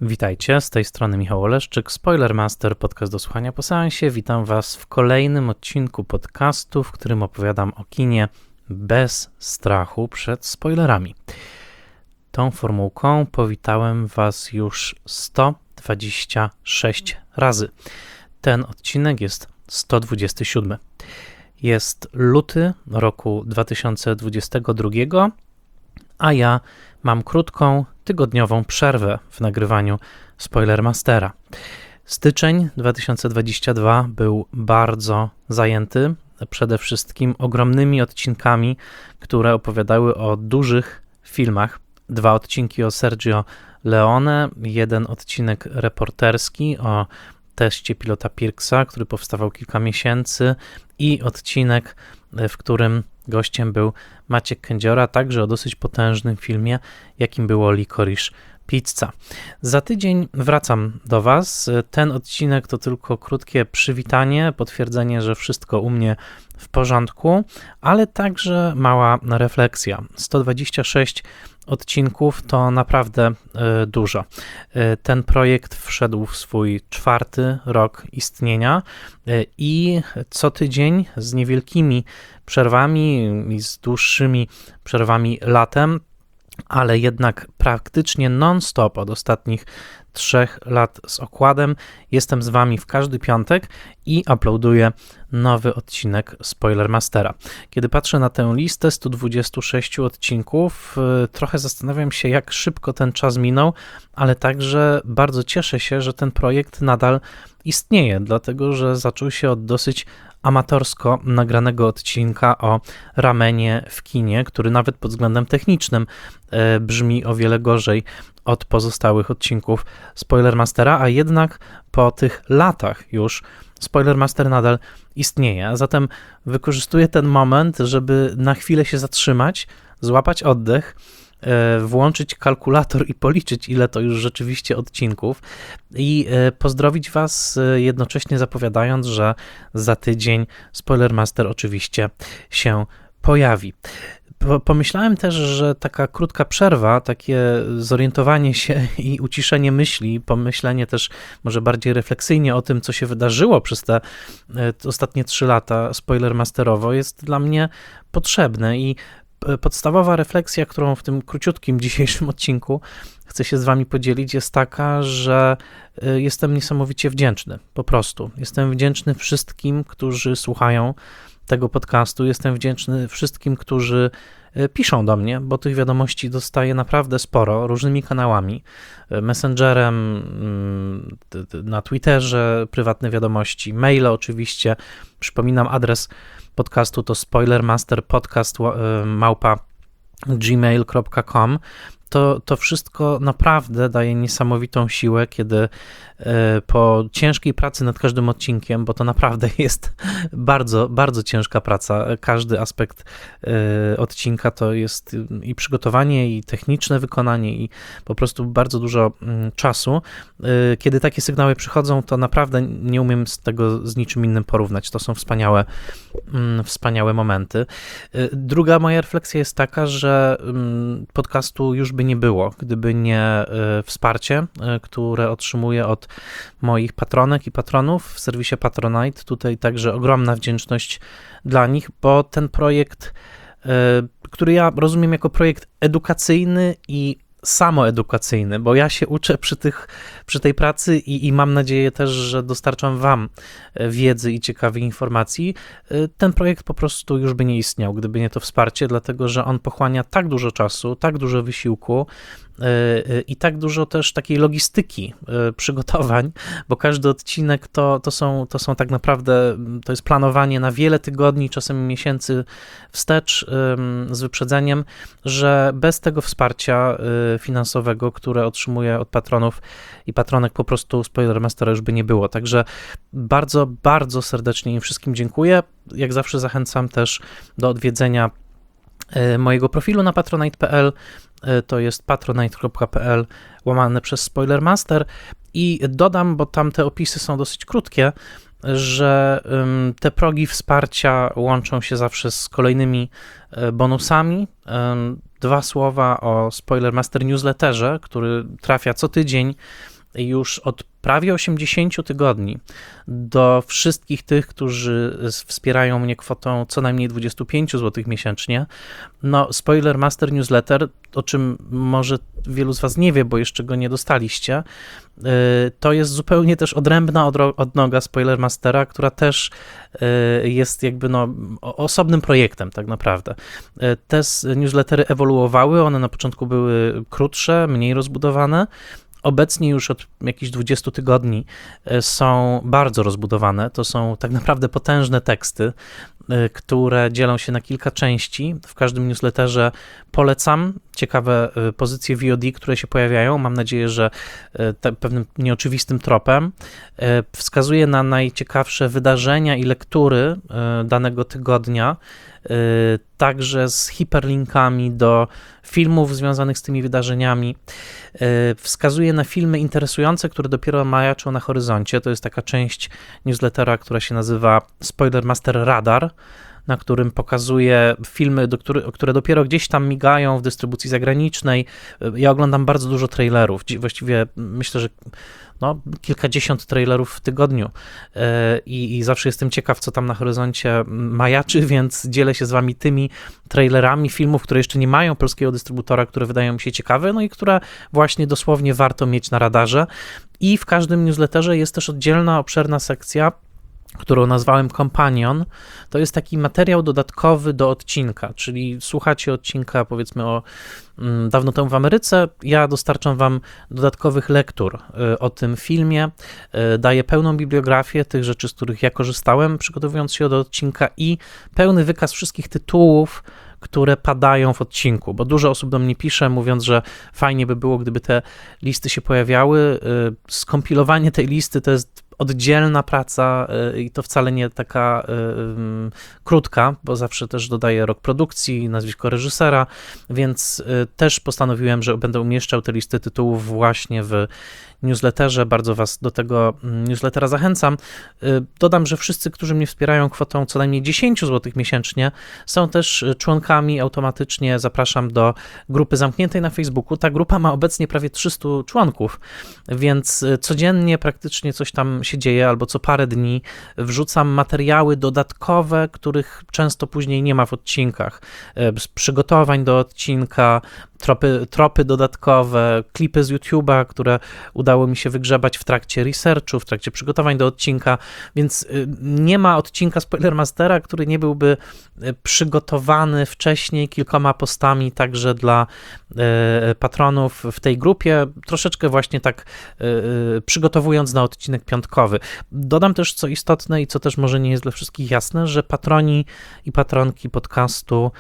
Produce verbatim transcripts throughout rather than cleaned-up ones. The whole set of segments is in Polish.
Witajcie, z tej strony Michał Oleszczyk, Spoilermaster, podcast do słuchania po seansie. Witam Was w kolejnym odcinku podcastu, w którym opowiadam o kinie bez strachu przed spoilerami. Tą formułką powitałem Was już sto dwadzieścia sześć razy. Ten odcinek jest sto dwudziesty siódmy. Jest luty roku dwa tysiące dwudziestego drugiego, a ja mam krótką, tygodniową przerwę w nagrywaniu Spoilermastera. Styczeń dwa tysiące dwudziesty drugi był bardzo zajęty, przede wszystkim ogromnymi odcinkami, które opowiadały o dużych filmach. Dwa odcinki o Sergio Leone, jeden odcinek reporterski o teście pilota Pirksa, który powstawał kilka miesięcy, i odcinek, w którym gościem był Maciek Kędziora, także o dosyć potężnym filmie, jakim było Licorice Pizza. Za tydzień wracam do Was. Ten odcinek to tylko krótkie przywitanie, potwierdzenie, że wszystko u mnie w porządku, ale także mała refleksja. sto dwadzieścia sześć odcinków to naprawdę y, dużo. Y, ten projekt wszedł w swój czwarty rok istnienia y, i co tydzień z niewielkimi przerwami i z dłuższymi przerwami latem, ale jednak praktycznie non-stop od ostatnich trzech lat z okładem jestem z Wami w każdy piątek i uploaduję nowy odcinek Spoilermastera. Kiedy patrzę na tę listę stu dwudziestu sześciu odcinków, trochę zastanawiam się, jak szybko ten czas minął, ale także bardzo cieszę się, że ten projekt nadal istnieje, dlatego że zaczął się od dosyć amatorsko nagranego odcinka o ramenie w kinie, który nawet pod względem technicznym brzmi o wiele gorzej od pozostałych odcinków Spoilermastera, a jednak po tych latach już Spoilermaster nadal istnieje, a zatem wykorzystuję ten moment, żeby na chwilę się zatrzymać, złapać oddech, włączyć kalkulator i policzyć, ile to już rzeczywiście odcinków, i pozdrowić Was, jednocześnie zapowiadając, że za tydzień Spoilermaster oczywiście się pojawi. Pomyślałem też, że taka krótka przerwa, takie zorientowanie się i uciszenie myśli, pomyślenie też może bardziej refleksyjnie o tym, co się wydarzyło przez te ostatnie trzy lata spoilermasterowo, jest dla mnie potrzebne. I podstawowa refleksja, którą w tym króciutkim dzisiejszym odcinku chcę się z Wami podzielić, jest taka, że jestem niesamowicie wdzięczny, po prostu. Jestem wdzięczny wszystkim, którzy słuchają tego podcastu. Jestem wdzięczny wszystkim, którzy piszą do mnie, bo tych wiadomości dostaję naprawdę sporo, różnymi kanałami, messengerem, na Twitterze, prywatne wiadomości, maile oczywiście. Przypominam, adres podcastu to spoilermasterpodcast małpa gmail kropka com. To, to wszystko naprawdę daje niesamowitą siłę, kiedy po ciężkiej pracy nad każdym odcinkiem, bo to naprawdę jest bardzo, bardzo ciężka praca. Każdy aspekt odcinka to jest i przygotowanie, i techniczne wykonanie, i po prostu bardzo dużo czasu. Kiedy takie sygnały przychodzą, to naprawdę nie umiem z tego z niczym innym porównać. To są wspaniałe, wspaniałe momenty. Druga moja refleksja jest taka, że podcastu już by nie było, gdyby nie wsparcie, które otrzymuję od moich patronek i patronów w serwisie Patronite. Tutaj także ogromna wdzięczność dla nich, bo ten projekt, który ja rozumiem jako projekt edukacyjny i samoedukacyjny, bo ja się uczę przy, tych, przy tej pracy i, i mam nadzieję też, że dostarczam Wam wiedzy i ciekawych informacji. Ten projekt po prostu już by nie istniał, gdyby nie to wsparcie, dlatego że on pochłania tak dużo czasu, tak dużo wysiłku i tak dużo też takiej logistyki przygotowań, bo każdy odcinek to, to, są, to są tak naprawdę, to jest planowanie na wiele tygodni, czasem miesięcy wstecz z wyprzedzeniem, że bez tego wsparcia finansowego, które otrzymuję od patronów i patronek, po prostu Spoilermastera już by nie było. Także bardzo, bardzo serdecznie im wszystkim dziękuję. Jak zawsze zachęcam też do odwiedzenia mojego profilu na patronite kropka p l. To jest patronite kropka p l łamane przez Spoilermaster, i dodam, bo tam te opisy są dosyć krótkie, że te progi wsparcia łączą się zawsze z kolejnymi bonusami. dwa słowa o Spoilermaster Newsletterze, który trafia co tydzień już od prawie osiemdziesięciu tygodni do wszystkich tych, którzy wspierają mnie kwotą co najmniej dwadzieścia pięć złotych miesięcznie. No, Spoilermaster Newsletter, o czym może wielu z was nie wie, bo jeszcze go nie dostaliście, to jest zupełnie też odrębna odnoga Spoilermastera, która też jest jakby no osobnym projektem tak naprawdę. Te newslettery ewoluowały, one na początku były krótsze, mniej rozbudowane. Obecnie już od jakichś dwudziestu tygodni są bardzo rozbudowane. To są tak naprawdę potężne teksty, które dzielą się na kilka części. W każdym newsletterze polecam ciekawe pozycje V O D, które się pojawiają. Mam nadzieję, że te, pewnym nieoczywistym tropem wskazuje na najciekawsze wydarzenia i lektury danego tygodnia, także z hiperlinkami do filmów związanych z tymi wydarzeniami. Wskazuje na filmy interesujące, które dopiero majaczą na horyzoncie. To jest taka część newslettera, która się nazywa Spoilermaster Radar, na którym pokazuje filmy, do który, które dopiero gdzieś tam migają w dystrybucji zagranicznej. Ja oglądam bardzo dużo trailerów, właściwie myślę, że no, kilkadziesiąt trailerów w tygodniu I, i zawsze jestem ciekaw, co tam na horyzoncie majaczy, więc dzielę się z wami tymi trailerami filmów, które jeszcze nie mają polskiego dystrybutora, które wydają mi się ciekawe, no i które właśnie dosłownie warto mieć na radarze. I w każdym newsletterze jest też oddzielna, obszerna sekcja, którą nazwałem Companion. To jest taki materiał dodatkowy do odcinka, czyli słuchacie odcinka powiedzmy o mm, dawno temu w Ameryce, ja dostarczam wam dodatkowych lektur y, o tym filmie, y, daję pełną bibliografię tych rzeczy, z których ja korzystałem przygotowując się do odcinka i pełny wykaz wszystkich tytułów, które padają w odcinku, bo dużo osób do mnie pisze, mówiąc, że fajnie by było, gdyby te listy się pojawiały. Y, skompilowanie tej listy to jest oddzielna praca i to wcale nie taka y, y, krótka, bo zawsze też dodaję rok produkcji, nazwisko reżysera, więc y, też postanowiłem, że będę umieszczał te listy tytułów właśnie w newsletterze. Bardzo was do tego newslettera zachęcam. Y, dodam, że wszyscy, którzy mnie wspierają kwotą co najmniej dziesięć złotych miesięcznie, są też członkami. Automatycznie zapraszam do grupy zamkniętej na Facebooku. Ta grupa ma obecnie prawie trzysta członków, więc codziennie praktycznie coś tam się dzieje, albo co parę dni wrzucam materiały dodatkowe, których często później nie ma w odcinkach. Z przygotowań do odcinka, tropy, tropy dodatkowe, klipy z YouTube'a, które udało mi się wygrzebać w trakcie researchu, w trakcie przygotowań do odcinka, więc nie ma odcinka Spoilermastera, który nie byłby przygotowany wcześniej kilkoma postami także dla patronów w tej grupie, troszeczkę właśnie tak przygotowując na odcinek piątkowy. Dodam też, co istotne i co też może nie jest dla wszystkich jasne, że patroni i patronki podcastu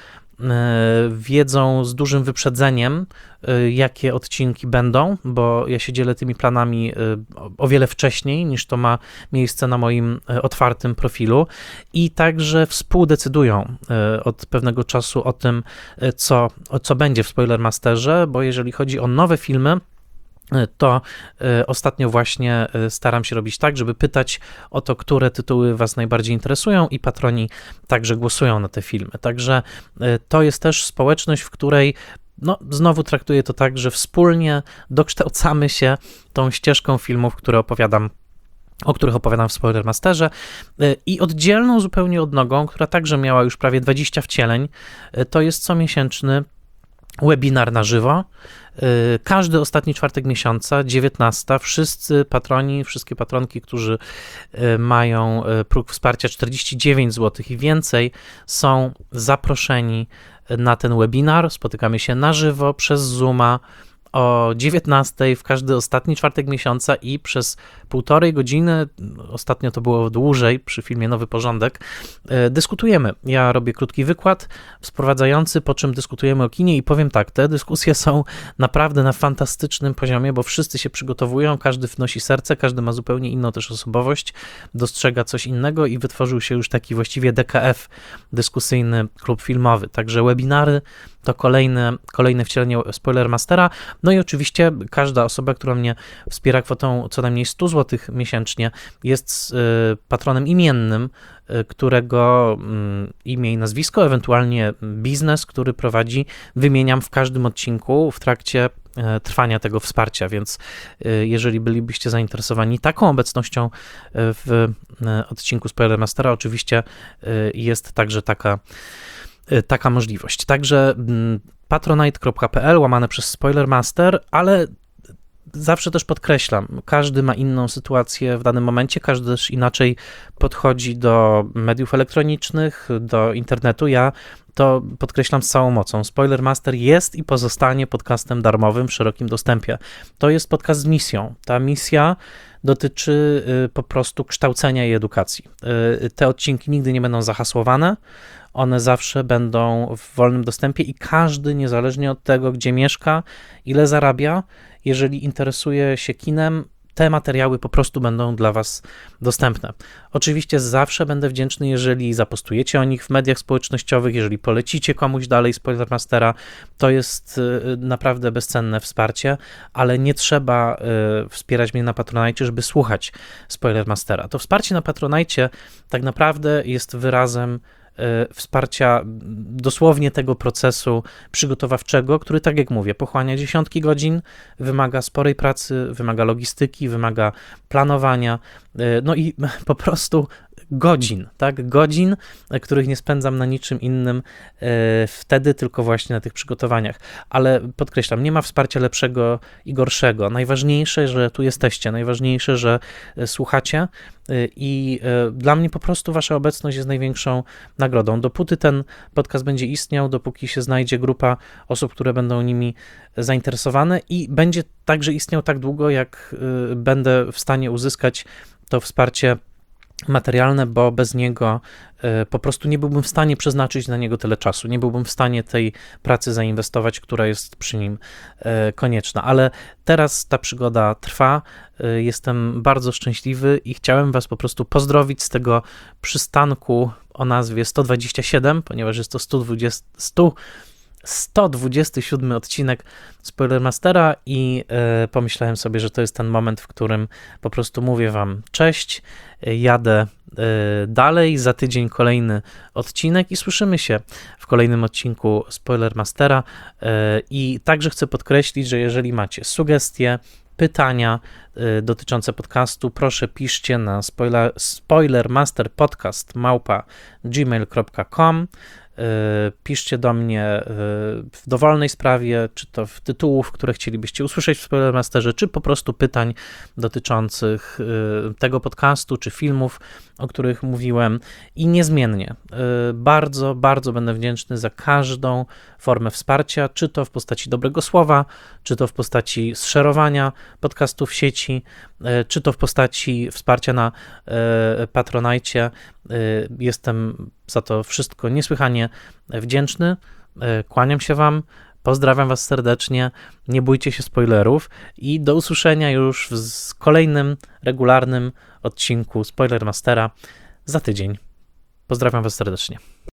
wiedzą z dużym wyprzedzeniem, jakie odcinki będą, bo ja się dzielę tymi planami o wiele wcześniej, niż to ma miejsce na moim otwartym profilu i także współdecydują od pewnego czasu o tym, co, co będzie w Spoilermasterze, bo jeżeli chodzi o nowe filmy, to ostatnio właśnie staram się robić tak, żeby pytać o to, które tytuły was najbardziej interesują i patroni także głosują na te filmy. Także to jest też społeczność, w której no, znowu traktuję to tak, że wspólnie dokształcamy się tą ścieżką filmów, które opowiadam o których opowiadam w Spoilermasterze i oddzielną zupełnie odnogą, która także miała już prawie dwadzieścia wcieleń, to jest comiesięczny webinar na żywo. Każdy ostatni czwartek miesiąca, dziewiętnastego, wszyscy patroni, wszystkie patronki, którzy mają próg wsparcia czterdzieści dziewięć złotych i więcej, są zaproszeni na ten webinar. Spotykamy się na żywo przez Zooma o dziewiętnastej w każdy ostatni czwartek miesiąca i przez półtorej godziny, ostatnio to było dłużej przy filmie Nowy Porządek, dyskutujemy. Ja robię krótki wykład sprowadzający, po czym dyskutujemy o kinie i powiem tak, te dyskusje są naprawdę na fantastycznym poziomie, bo wszyscy się przygotowują, każdy wnosi serce, każdy ma zupełnie inną też osobowość, dostrzega coś innego i wytworzył się już taki właściwie D K F, dyskusyjny klub filmowy. Także webinary to kolejne, kolejne wcielenie Spoilermastera. No i oczywiście każda osoba, która mnie wspiera kwotą co najmniej sto złotych miesięcznie, jest patronem imiennym, którego imię i nazwisko, ewentualnie biznes, który prowadzi, wymieniam w każdym odcinku w trakcie trwania tego wsparcia, więc jeżeli bylibyście zainteresowani taką obecnością w odcinku Spoilermastera, oczywiście jest także taka, taka możliwość. Także patronite kropka p l łamane przez Spoilermaster, ale zawsze też podkreślam, każdy ma inną sytuację w danym momencie, każdy też inaczej podchodzi do mediów elektronicznych, do internetu. Ja to podkreślam z całą mocą. Spoilermaster jest i pozostanie podcastem darmowym w szerokim dostępie. To jest podcast z misją. Ta misja dotyczy po prostu kształcenia i edukacji. Te odcinki nigdy nie będą zahasłowane, one zawsze będą w wolnym dostępie i każdy, niezależnie od tego, gdzie mieszka, ile zarabia, jeżeli interesuje się kinem, te materiały po prostu będą dla Was dostępne. Oczywiście zawsze będę wdzięczny, jeżeli zapostujecie o nich w mediach społecznościowych, jeżeli polecicie komuś dalej Spoilermastera, to jest naprawdę bezcenne wsparcie, ale nie trzeba wspierać mnie na Patronite, żeby słuchać Spoilermastera. To wsparcie na Patronite tak naprawdę jest wyrazem wsparcia dosłownie tego procesu przygotowawczego, który, tak jak mówię, pochłania dziesiątki godzin, wymaga sporej pracy, wymaga logistyki, wymaga planowania, no i po prostu godzin, tak, godzin, których nie spędzam na niczym innym wtedy, tylko właśnie na tych przygotowaniach. Ale podkreślam, nie ma wsparcia lepszego i gorszego. Najważniejsze, że tu jesteście, najważniejsze, że słuchacie i dla mnie po prostu wasza obecność jest największą nagrodą. Dopóty ten podcast będzie istniał, dopóki się znajdzie grupa osób, które będą nimi zainteresowane i będzie także istniał tak długo, jak będę w stanie uzyskać to wsparcie materialne, bo bez niego po prostu nie byłbym w stanie przeznaczyć na niego tyle czasu, nie byłbym w stanie tej pracy zainwestować, która jest przy nim konieczna, ale teraz ta przygoda trwa, jestem bardzo szczęśliwy i chciałem was po prostu pozdrowić z tego przystanku o nazwie sto dwadzieścia siedem, ponieważ jest to sto dwadzieścia, sto sto dwudziesty siódmy odcinek Spoilermastera i y, pomyślałem sobie, że to jest ten moment, w którym po prostu mówię wam cześć, jadę y, dalej, za tydzień kolejny odcinek i słyszymy się w kolejnym odcinku Spoilermastera y, i także chcę podkreślić, że jeżeli macie sugestie, pytania y, dotyczące podcastu, proszę piszcie na spoiler, spoilermasterpodcast małpa gmail kropka com. Piszcie do mnie w dowolnej sprawie, czy to w tytułów, które chcielibyście usłyszeć w Spoilermasterze, czy po prostu pytań dotyczących tego podcastu, czy filmów, o których mówiłem i niezmiennie. Bardzo, bardzo będę wdzięczny za każdą formę wsparcia, czy to w postaci dobrego słowa, czy to w postaci zszerowania podcastu w sieci, czy to w postaci wsparcia na Patronite. Jestem za to wszystko niesłychanie wdzięczny. Kłaniam się wam, pozdrawiam was serdecznie, nie bójcie się spoilerów i do usłyszenia już w kolejnym, regularnym odcinku Spoilermastera za tydzień. Pozdrawiam was serdecznie.